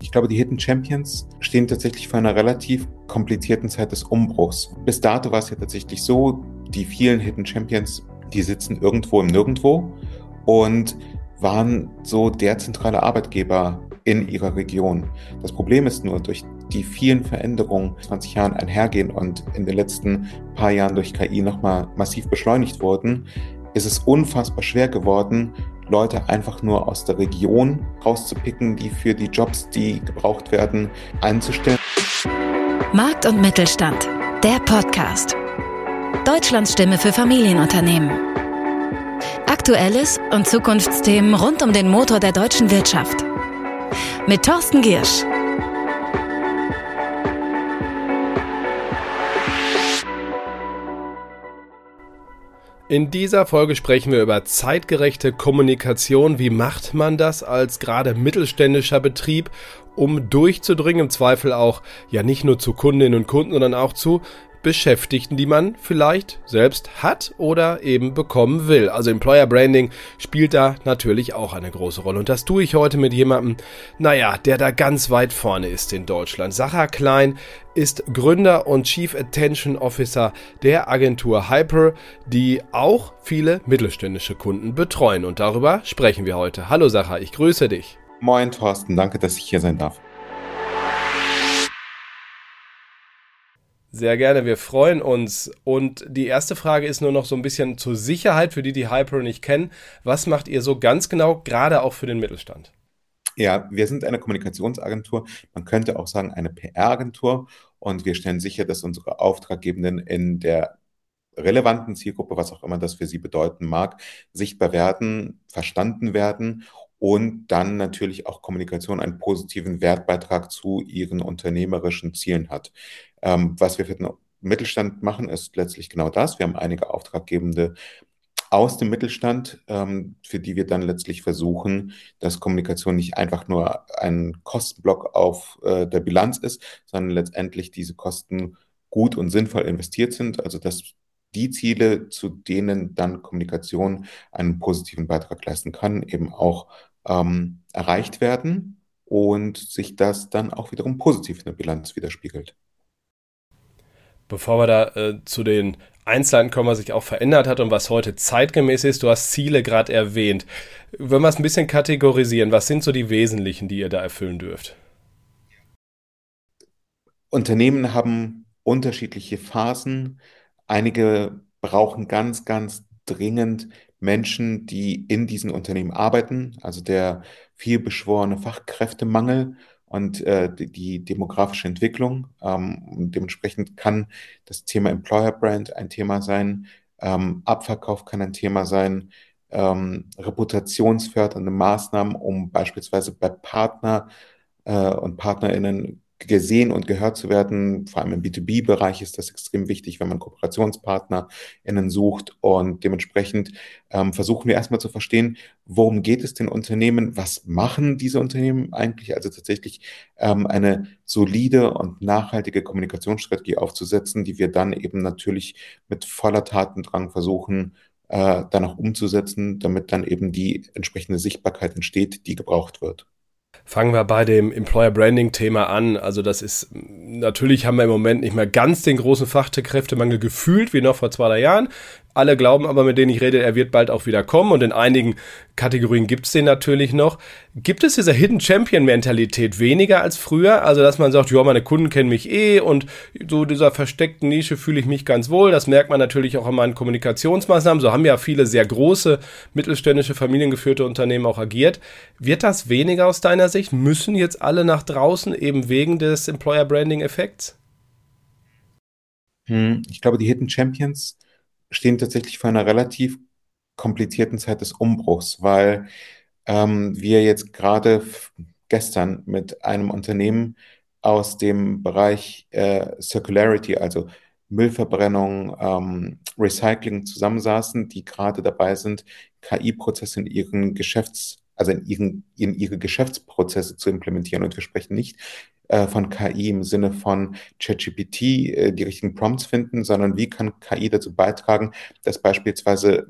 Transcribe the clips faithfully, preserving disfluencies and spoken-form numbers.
Ich glaube, die Hidden Champions stehen tatsächlich vor einer relativ komplizierten Zeit des Umbruchs. Bis dato war es ja tatsächlich so, die vielen Hidden Champions, die sitzen irgendwo im Nirgendwo und waren so der zentrale Arbeitgeber in ihrer Region. Das Problem ist nur, durch die vielen Veränderungen zwanzig Jahren einhergehen und in den letzten paar Jahren durch K I nochmal massiv beschleunigt wurden, ist es unfassbar schwer geworden, Leute einfach nur aus der Region rauszupicken, die für die Jobs, die gebraucht werden, einzustellen. Markt und Mittelstand, der Podcast. Deutschlands Stimme für Familienunternehmen. Aktuelles und Zukunftsthemen rund um den Motor der deutschen Wirtschaft. Mit Thorsten Giersch. In dieser Folge sprechen wir über zeitgerechte Kommunikation. Wie macht man das als gerade mittelständischer Betrieb, um durchzudringen, im Zweifel auch ja nicht nur zu Kundinnen und Kunden, sondern auch zu Beschäftigten, die man vielleicht selbst hat oder eben bekommen will. Also Employer Branding spielt da natürlich auch eine große Rolle. Und das tue ich heute mit jemandem, naja, der da ganz weit vorne ist in Deutschland. Sascha Klein ist Gründer und Chief Attention Officer der Agentur Hyper, die auch viele mittelständische Kunden betreuen. Und darüber sprechen wir heute. Hallo Sascha, ich grüße dich. Moin Thorsten, danke, dass ich hier sein darf. Sehr gerne, wir freuen uns. Und die erste Frage ist nur noch so ein bisschen zur Sicherheit, für die, die Hyper nicht kennen. Was macht ihr so ganz genau, gerade auch für den Mittelstand? Ja, wir sind eine Kommunikationsagentur, man könnte auch sagen eine P R-Agentur, und wir stellen sicher, dass unsere Auftraggebenden in der relevanten Zielgruppe, was auch immer das für sie bedeuten mag, sichtbar werden, verstanden werden und dann natürlich auch Kommunikation einen positiven Wertbeitrag zu ihren unternehmerischen Zielen hat. Ähm, was wir für den Mittelstand machen, ist letztlich genau das. Wir haben einige Auftraggebende aus dem Mittelstand, ähm, für die wir dann letztlich versuchen, dass Kommunikation nicht einfach nur ein Kostenblock auf äh, der Bilanz ist, sondern letztendlich diese Kosten gut und sinnvoll investiert sind, also dass die Ziele, zu denen dann Kommunikation einen positiven Beitrag leisten kann, eben auch ähm, erreicht werden und sich das dann auch wiederum positiv in der Bilanz widerspiegelt. Bevor wir da äh, zu den Einzelheiten kommen, was sich auch verändert hat und was heute zeitgemäß ist, du hast Ziele gerade erwähnt. Wenn wir es ein bisschen kategorisieren, was sind so die wesentlichen, die ihr da erfüllen dürft? Unternehmen haben unterschiedliche Phasen. Einige brauchen ganz, ganz dringend Menschen, die in diesen Unternehmen arbeiten, also der vielbeschworene Fachkräftemangel und äh, die, die demografische Entwicklung. Ähm, und dementsprechend kann das Thema Employer Brand ein Thema sein, ähm, Abverkauf kann ein Thema sein, ähm, reputationsfördernde Maßnahmen, um beispielsweise bei Partner äh, und PartnerInnen gesehen und gehört zu werden. Vor allem im B zwei B-Bereich ist das extrem wichtig, wenn man KooperationspartnerInnen sucht. Und dementsprechend ähm, versuchen wir erstmal zu verstehen, worum geht es den Unternehmen, was machen diese Unternehmen eigentlich? Also tatsächlich ähm, eine solide und nachhaltige Kommunikationsstrategie aufzusetzen, die wir dann eben natürlich mit voller Tatendrang versuchen, äh, dann auch umzusetzen, damit dann eben die entsprechende Sichtbarkeit entsteht, die gebraucht wird. Fangen wir bei dem Employer Branding Thema an. Also das ist, natürlich haben wir im Moment nicht mehr ganz den großen Fachkräftemangel gefühlt wie noch vor zwei, drei Jahren. Alle glauben aber, mit denen ich rede, er wird bald auch wieder kommen, und in einigen Kategorien gibt es den natürlich noch. Gibt es diese Hidden Champion Mentalität weniger als früher? Also dass man sagt, ja, meine Kunden kennen mich eh, und so dieser versteckten Nische fühle ich mich ganz wohl. Das merkt man natürlich auch an meinen Kommunikationsmaßnahmen. So haben ja viele sehr große mittelständische familiengeführte Unternehmen auch agiert. Wird das weniger aus deiner Sicht? Müssen jetzt alle nach draußen eben wegen des Employer Branding Effekts? Hm, Ich glaube, die Hidden Champions stehen tatsächlich vor einer relativ komplizierten Zeit des Umbruchs, weil ähm, wir jetzt gerade f- gestern mit einem Unternehmen aus dem Bereich äh, Circularity, also Müllverbrennung, ähm, Recycling zusammensaßen, die gerade dabei sind, K I-Prozesse in ihren Geschäfts, also in ihren, in ihre Geschäftsprozesse zu implementieren. Und wir sprechen nicht äh, von K I im Sinne von ChatGPT, äh, die richtigen Prompts finden, sondern wie kann K I dazu beitragen, dass beispielsweise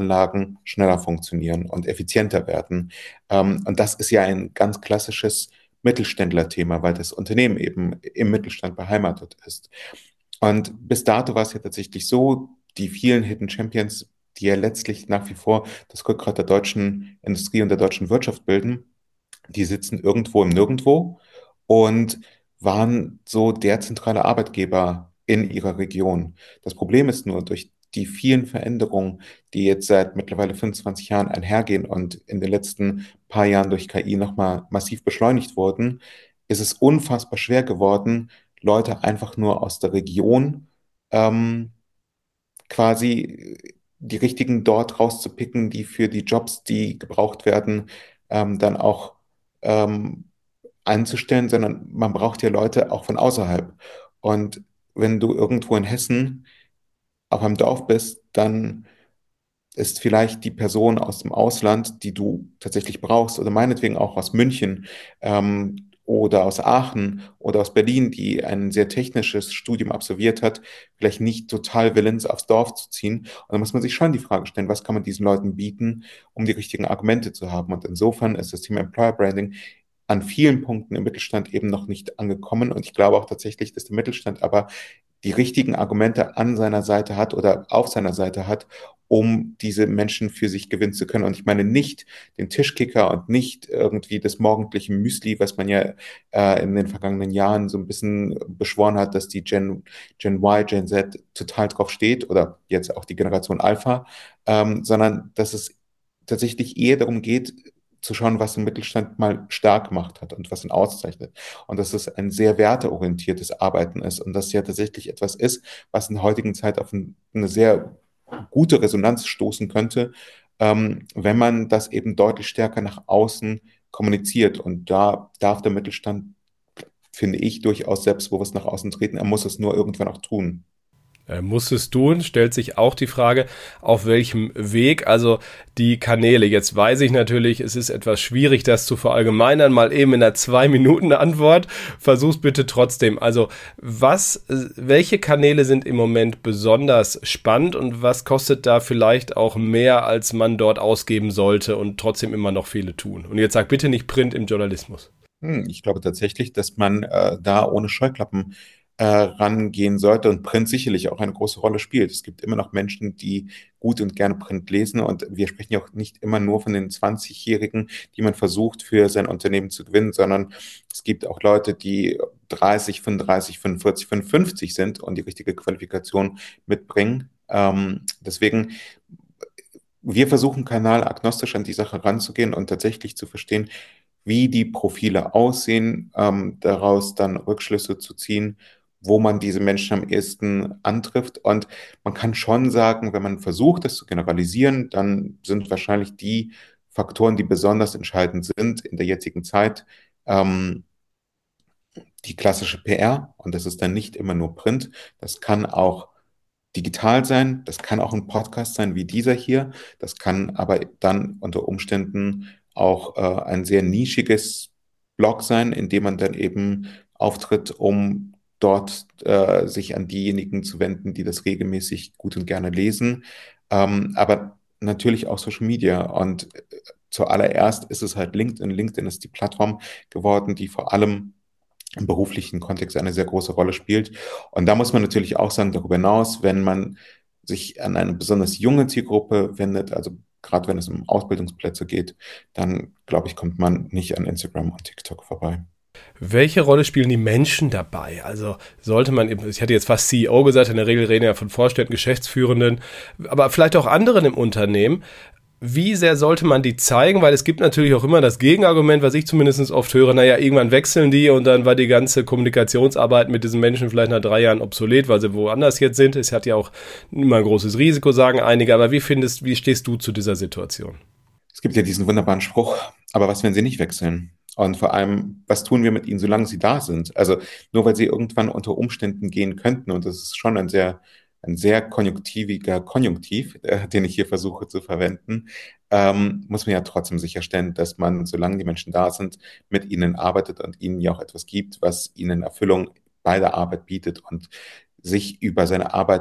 Müllverbrennungsanlagen schneller funktionieren und effizienter werden. Ähm, und das ist ja ein ganz klassisches Mittelständler-Thema, weil das Unternehmen eben im Mittelstand beheimatet ist. Und bis dato war es ja tatsächlich so, die vielen Hidden Champions, die ja letztlich nach wie vor das Rückgrat der deutschen Industrie und der deutschen Wirtschaft bilden, die sitzen irgendwo im Nirgendwo und waren so der zentrale Arbeitgeber in ihrer Region. Das Problem ist nur, durch die vielen Veränderungen, die jetzt seit mittlerweile fünfundzwanzig Jahren einhergehen und in den letzten paar Jahren durch K I nochmal massiv beschleunigt wurden, ist es unfassbar schwer geworden, Leute einfach nur aus der Region ähm, quasi die richtigen dort rauszupicken, die für die Jobs, die gebraucht werden, ähm, dann auch ähm, einzustellen, sondern man braucht ja Leute auch von außerhalb. Und wenn du irgendwo in Hessen auf einem Dorf bist, dann ist vielleicht die Person aus dem Ausland, die du tatsächlich brauchst, oder meinetwegen auch aus München ähm, oder aus Aachen oder aus Berlin, die ein sehr technisches Studium absolviert hat, vielleicht nicht total willens, aufs Dorf zu ziehen. Und da muss man sich schon die Frage stellen, was kann man diesen Leuten bieten, um die richtigen Argumente zu haben. Und insofern ist das Thema Employer Branding an vielen Punkten im Mittelstand eben noch nicht angekommen. Und ich glaube auch tatsächlich, dass der Mittelstand aber die richtigen Argumente an seiner Seite hat oder auf seiner Seite hat, um diese Menschen für sich gewinnen zu können. Und ich meine nicht den Tischkicker und nicht irgendwie das morgendliche Müsli, was man ja äh, in den vergangenen Jahren so ein bisschen beschworen hat, dass die Gen, Gen Y, Gen Z total drauf steht oder jetzt auch die Generation Alpha, ähm, sondern dass es tatsächlich eher darum geht, zu schauen, was den Mittelstand mal stark gemacht hat und was ihn auszeichnet. Und dass es ein sehr werteorientiertes Arbeiten ist und das ja tatsächlich etwas ist, was in der heutigen Zeit auf ein, eine sehr gute Resonanz stoßen könnte, ähm, wenn man das eben deutlich stärker nach außen kommuniziert. Und da darf der Mittelstand, finde ich, durchaus selbstbewusst nach außen treten. Er muss es nur irgendwann auch tun. Äh, muss es tun, stellt sich auch die Frage, auf welchem Weg, also die Kanäle. Jetzt weiß ich natürlich, es ist etwas schwierig, das zu verallgemeinern, mal eben in einer zwei-Minuten-Antwort. Versuch's bitte trotzdem. Also was, welche Kanäle sind im Moment besonders spannend und was kostet da vielleicht auch mehr, als man dort ausgeben sollte und trotzdem immer noch viele tun? Und jetzt sag bitte nicht Print im Journalismus. Hm, ich glaube tatsächlich, dass man äh, da ohne Scheuklappen äh, rangehen sollte und Print sicherlich auch eine große Rolle spielt. Es gibt immer noch Menschen, die gut und gerne Print lesen und wir sprechen ja auch nicht immer nur von den zwanzig-Jährigen, die man versucht für sein Unternehmen zu gewinnen, sondern es gibt auch Leute, die dreißig, fünfunddreißig, fünfundvierzig, fünfundfünfzig sind und die richtige Qualifikation mitbringen. Ähm, deswegen wir versuchen kanalagnostisch an die Sache ranzugehen und tatsächlich zu verstehen, wie die Profile aussehen, ähm, daraus dann Rückschlüsse zu ziehen, wo man diese Menschen am ehesten antrifft. Und man kann schon sagen, wenn man versucht, das zu generalisieren, dann sind wahrscheinlich die Faktoren, die besonders entscheidend sind in der jetzigen Zeit, ähm, die klassische P R. Und das ist dann nicht immer nur Print. Das kann auch digital sein, das kann auch ein Podcast sein wie dieser hier, das kann aber dann unter Umständen auch äh, ein sehr nischiges Blog sein, in dem man dann eben auftritt, um dort äh, sich an diejenigen zu wenden, die das regelmäßig gut und gerne lesen. Ähm, aber natürlich auch Social Media. Und äh, zuallererst ist es halt LinkedIn. LinkedIn ist die Plattform geworden, die vor allem im beruflichen Kontext eine sehr große Rolle spielt. Und da muss man natürlich auch sagen, darüber hinaus, wenn man sich an eine besonders junge Zielgruppe wendet, also gerade wenn es um Ausbildungsplätze geht, dann glaube ich, kommt man nicht an Instagram und TikTok vorbei. Welche Rolle spielen die Menschen dabei? Also sollte man, ich hatte jetzt fast C E O gesagt, in der Regel reden ja von Vorständen, Geschäftsführenden, aber vielleicht auch anderen im Unternehmen. Wie sehr sollte man die zeigen? Weil es gibt natürlich auch immer das Gegenargument, was ich zumindest oft höre, naja, irgendwann wechseln die und dann war die ganze Kommunikationsarbeit mit diesen Menschen vielleicht nach drei Jahren obsolet, weil sie woanders jetzt sind. Es hat ja auch immer ein großes Risiko, sagen einige. Aber wie findest, wie stehst du zu dieser Situation? Es gibt ja diesen wunderbaren Spruch, aber was, wenn sie nicht wechseln? Und vor allem, was tun wir mit ihnen, solange sie da sind? Also nur weil sie irgendwann unter Umständen gehen könnten, und das ist schon ein sehr, ein sehr konjunktiviger Konjunktiv, äh, den ich hier versuche zu verwenden, ähm, muss man ja trotzdem sicherstellen, dass man, solange die Menschen da sind, mit ihnen arbeitet und ihnen ja auch etwas gibt, was ihnen Erfüllung bei der Arbeit bietet und sich über seine Arbeit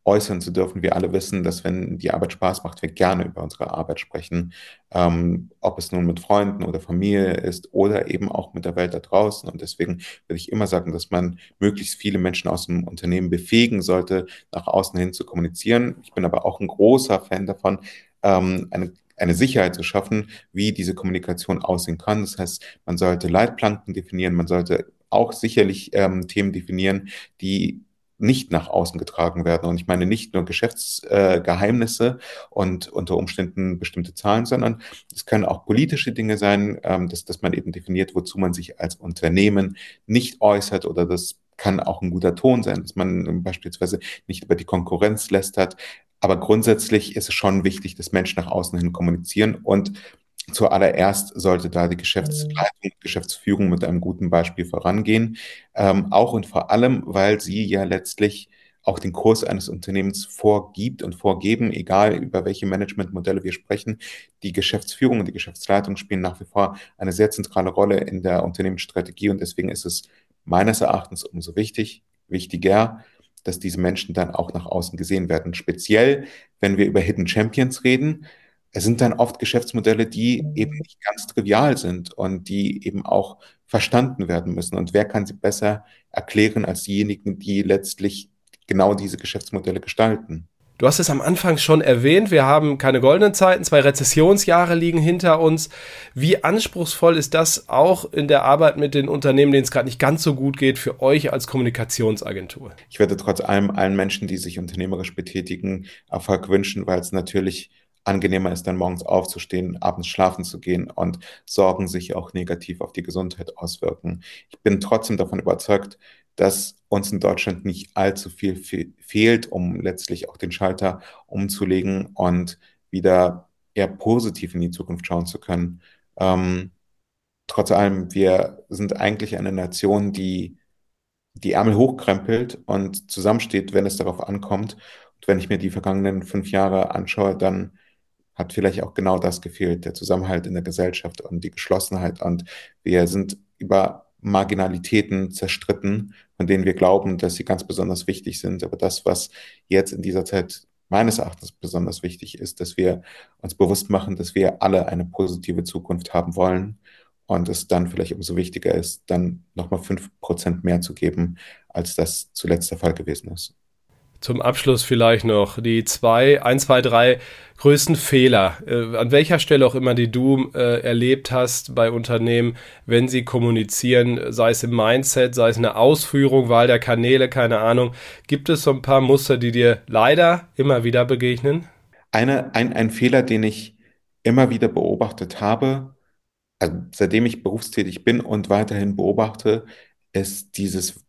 äußern zu dürfen. Wir alle wissen, dass wenn die Arbeit Spaß macht, wir gerne über unsere Arbeit sprechen, ähm, ob es nun mit Freunden oder Familie ist oder eben auch mit der Welt da draußen. Und deswegen würde ich immer sagen, dass man möglichst viele Menschen aus dem Unternehmen befähigen sollte, nach außen hin zu kommunizieren. Ich bin aber auch ein großer Fan davon, ähm, eine eine Sicherheit zu schaffen, wie diese Kommunikation aussehen kann. Das heißt, man sollte Leitplanken definieren, man sollte auch sicherlich ähm, Themen definieren, die nicht nach außen getragen werden. Und ich meine nicht nur Geschäftsgeheimnisse äh, und unter Umständen bestimmte Zahlen, sondern es können auch politische Dinge sein, ähm, dass, dass man eben definiert, wozu man sich als Unternehmen nicht äußert, oder das kann auch ein guter Ton sein, dass man beispielsweise nicht über die Konkurrenz lästert. Aber grundsätzlich ist es schon wichtig, dass Menschen nach außen hin kommunizieren, und zuallererst sollte da die Geschäftsleitung, Geschäftsführung mit einem guten Beispiel vorangehen. Ähm, auch und vor allem, weil sie ja letztlich auch den Kurs eines Unternehmens vorgibt und vorgeben, egal über welche Managementmodelle wir sprechen. Die Geschäftsführung und die Geschäftsleitung spielen nach wie vor eine sehr zentrale Rolle in der Unternehmensstrategie, und deswegen ist es meines Erachtens umso wichtig, wichtiger, dass diese Menschen dann auch nach außen gesehen werden. Speziell, wenn wir über Hidden Champions reden. Es sind dann oft Geschäftsmodelle, die eben nicht ganz trivial sind und die eben auch verstanden werden müssen. Und wer kann sie besser erklären als diejenigen, die letztlich genau diese Geschäftsmodelle gestalten? Du hast es am Anfang schon erwähnt, wir haben keine goldenen Zeiten, zwei Rezessionsjahre liegen hinter uns. Wie anspruchsvoll ist das auch in der Arbeit mit den Unternehmen, denen es gerade nicht ganz so gut geht, für euch als Kommunikationsagentur? Ich würde trotz allem allen Menschen, die sich unternehmerisch betätigen, Erfolg wünschen, weil es natürlich angenehmer ist, dann morgens aufzustehen, abends schlafen zu gehen, und Sorgen sich auch negativ auf die Gesundheit auswirken. Ich bin trotzdem davon überzeugt, dass uns in Deutschland nicht allzu viel fe fehlt, um letztlich auch den Schalter umzulegen und wieder eher positiv in die Zukunft schauen zu können. Ähm, Trotz allem, wir sind eigentlich eine Nation, die die Ärmel hochkrempelt und zusammensteht, wenn es darauf ankommt. Und wenn ich mir die vergangenen fünf Jahre anschaue, dann hat vielleicht auch genau das gefehlt, der Zusammenhalt in der Gesellschaft und die Geschlossenheit. Und wir sind über Marginalitäten zerstritten, von denen wir glauben, dass sie ganz besonders wichtig sind. Aber das, was jetzt in dieser Zeit meines Erachtens besonders wichtig ist, dass wir uns bewusst machen, dass wir alle eine positive Zukunft haben wollen, und es dann vielleicht umso wichtiger ist, dann nochmal fünf Prozent mehr zu geben, als das zuletzt der Fall gewesen ist. Zum Abschluss vielleicht noch die zwei, ein, zwei, drei größten Fehler, äh, an welcher Stelle auch immer, die du äh, erlebt hast bei Unternehmen, wenn sie kommunizieren, sei es im Mindset, sei es in der Ausführung, Wahl der Kanäle, keine Ahnung. Gibt es so ein paar Muster, die dir leider immer wieder begegnen? Eine, ein, ein Fehler, den ich immer wieder beobachtet habe, also seitdem ich berufstätig bin und weiterhin beobachte, ist dieses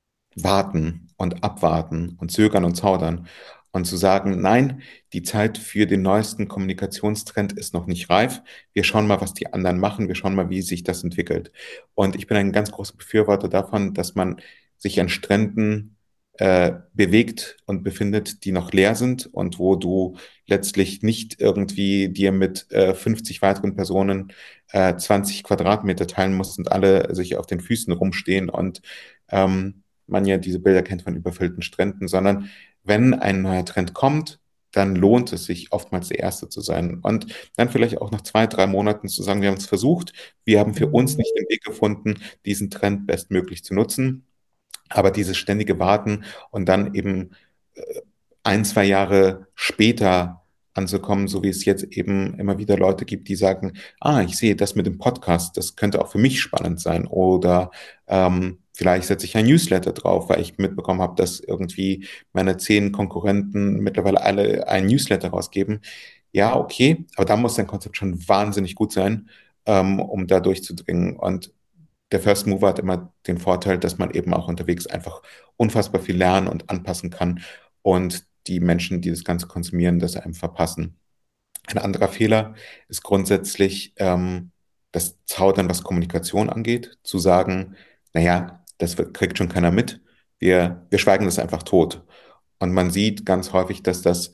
Warten und Abwarten und Zögern und Zaudern, und zu sagen, nein, die Zeit für den neuesten Kommunikationstrend ist noch nicht reif. Wir schauen mal, was die anderen machen. Wir schauen mal, wie sich das entwickelt. Und ich bin ein ganz großer Befürworter davon, dass man sich an Stränden äh, bewegt und befindet, die noch leer sind und wo du letztlich nicht irgendwie dir mit äh, fünfzig weiteren Personen äh, zwanzig Quadratmeter teilen musst und alle sich auf den Füßen rumstehen und ähm, man ja diese Bilder kennt von überfüllten Stränden, sondern wenn ein neuer Trend kommt, dann lohnt es sich oftmals der Erste zu sein. Und dann vielleicht auch nach zwei, drei Monaten zu sagen, wir haben es versucht, wir haben für uns nicht den Weg gefunden, diesen Trend bestmöglich zu nutzen. Aber dieses ständige Warten und dann eben äh, ein, zwei Jahre später anzukommen, so wie es jetzt eben immer wieder Leute gibt, die sagen, ah, ich sehe das mit dem Podcast, das könnte auch für mich spannend sein. Oder ähm, vielleicht setze ich ein Newsletter drauf, weil ich mitbekommen habe, dass irgendwie meine zehn Konkurrenten mittlerweile alle ein Newsletter rausgeben. Ja, okay, aber da muss dein Konzept schon wahnsinnig gut sein, ähm, um da durchzudringen. Und der First Mover hat immer den Vorteil, dass man eben auch unterwegs einfach unfassbar viel lernen und anpassen kann, und die Menschen, die das Ganze konsumieren, das einem verpassen. Ein anderer Fehler ist grundsätzlich ähm, das Zaudern, was Kommunikation angeht, zu sagen, naja, das wird, kriegt schon keiner mit, wir, wir schweigen das einfach tot. Und man sieht ganz häufig, dass das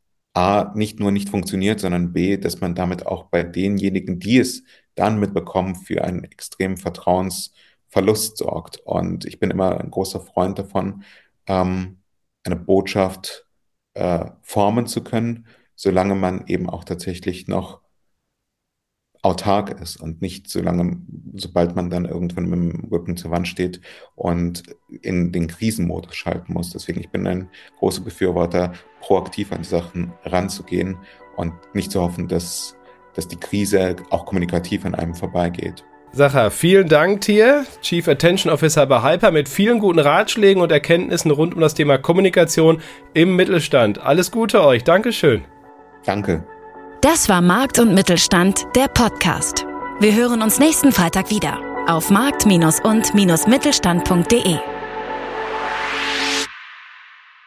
A, nicht nur nicht funktioniert, sondern B, dass man damit auch bei denjenigen, die es dann mitbekommen, für einen extremen Vertrauensverlust sorgt. Und ich bin immer ein großer Freund davon, ähm, eine Botschaft äh, formen zu können, solange man eben auch tatsächlich noch autark ist und nicht so lange, sobald man dann irgendwann mit dem Rücken zur Wand steht und in den Krisenmodus schalten muss. Deswegen, ich bin ein großer Befürworter, proaktiv an die Sachen ranzugehen und nicht zu hoffen, dass, dass die Krise auch kommunikativ an einem vorbeigeht. Sacha, vielen Dank dir, Chief Attention Officer bei Hyper, mit vielen guten Ratschlägen und Erkenntnissen rund um das Thema Kommunikation im Mittelstand. Alles Gute euch, Dankeschön. Danke. Das war Markt und Mittelstand, der Podcast. Wir hören uns nächsten Freitag wieder auf markt- und mittelstand punkt de.